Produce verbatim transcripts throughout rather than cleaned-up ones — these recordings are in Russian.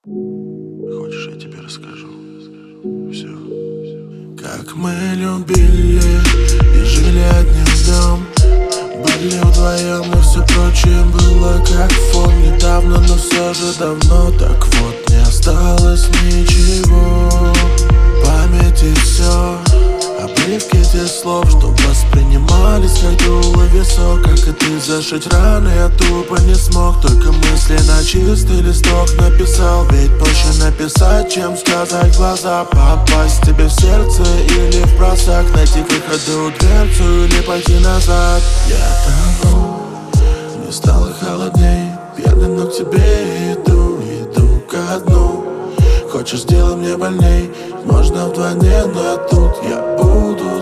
Хочешь, я тебе расскажу? Все. Как мы любили и жили одним днем, были вдвоем, но все прочее было как фон. Недавно, но все же давно. Так вот, не осталось ничего. В памяти все обрывки тех слов, что воспринимались как дуло весов. Как и ты, зашить раны я тупо не смог. Только мысли на чистый листок написал. Ведь проще написать, чем сказать в глаза. Попасть тебе в сердце или в просак, найти к выходу дверцу или пойти назад. Я тону, мне стало холодней. Пьяный, но к тебе иду, иду ко дну. Хочешь, сделай мне больней. Можно вдвойне, но я тут, я буду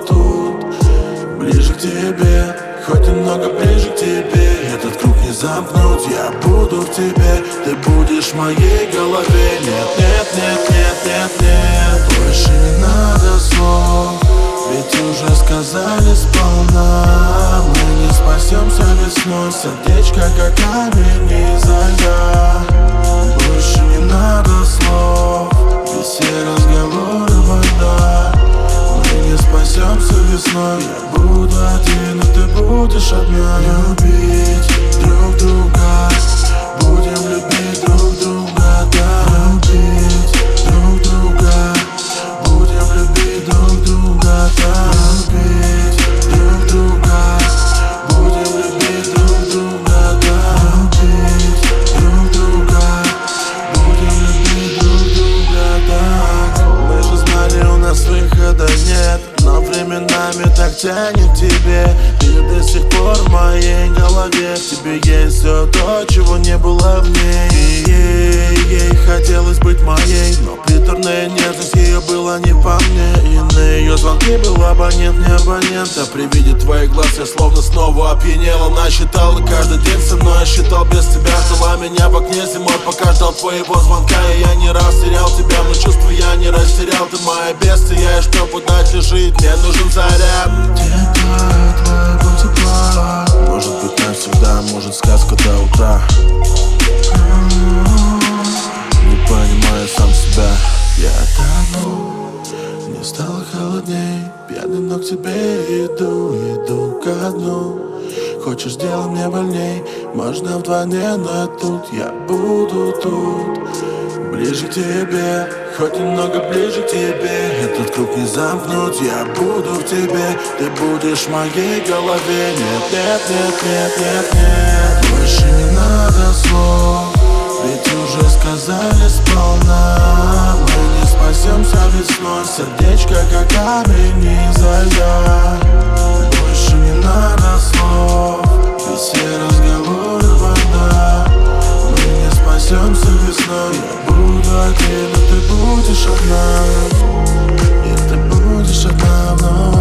тут. Ближе к тебе, хоть немного ближе к тебе. Этот круг не замкнуть, я буду в тебе. Ты будешь в моей голове. Нет, нет, нет, нет, нет, нет. Больше не надо слов, ведь уже сказали сполна. Мы не спасемся весной, сердечко как камень изо льда. Больше не надо слов, ведь все разговоры вода. Мы не спасемся весной. Я буду один, но ты будешь одна. Любить друг друга, будем любить друг друга, да. Любить друг друга, будем любить друг друга, да. Любить друг друга, будем любить друг друга, да. Любить друг друга, будем любить друг друга, да. Мы же знали, у нас выхода нет, но временами так тянет к тебе. Ты до сих пор в моей голове. В тебе есть все то, чего не было в ней. Ей, ей хотелось быть моей, но приторная нежность ее была не по мне. И на ее звонки был абонент, не абонент. А при виде твоих глаз я словно снова опьянел. Она считала каждый день со мной, я считал без тебя. Ждала меня в окне зимой, пока ждал твоего звонка. И я не раз терял тебя, но чувства я не растерял. Ты моя бестия, и чтоб удать лежит, мне нужен заряд. Где-то твоего тепла, может быть навсегда, может сказка до утра. Не понимаю сам себя. Я тону, мне стало холодней. Пьяный, но к тебе иду, иду ко дну. Хочешь, сделай мне больней. Можно вдвойне, но я тут, я буду тут. Ближе к тебе, хоть немного ближе к тебе. Этот круг не замкнуть, я буду в тебе. Ты будешь в моей голове. Нет, нет, нет, нет, нет, нет. Больше не надо слов, ведь уже сказали сполна. Мы не спасемся весной, сердечко как камень изо льда. Больше не надо слов, ведь все разговоры вода. Мы не спасемся весной. Я буду один, но ты будешь одна. И ты будешь одна вновь.